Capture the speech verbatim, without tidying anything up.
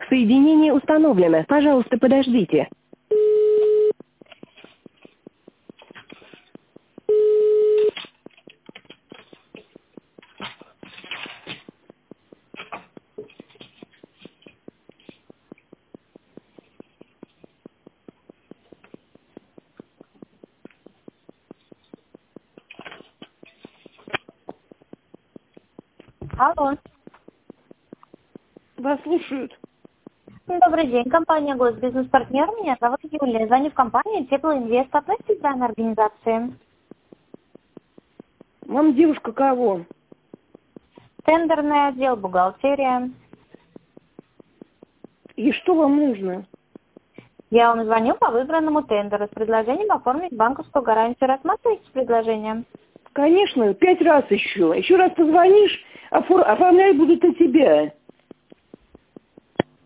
Соединение установлено. Пожалуйста, подождите. Алло. Вас слушают. Добрый день, компания Госбизнес-партнер. Меня зовут Юлия. Звоню в компанию Теплоинвест. Относитесь к данной организации? Вам девушка кого? Тендерный отдел, бухгалтерия. И что вам нужно? Я вам звоню по выбранному тендеру с предложением оформить банковскую гарантию. Рассматриваете предложение? Конечно, пять раз еще. Еще раз позвонишь, офор... оформлять будут на тебя.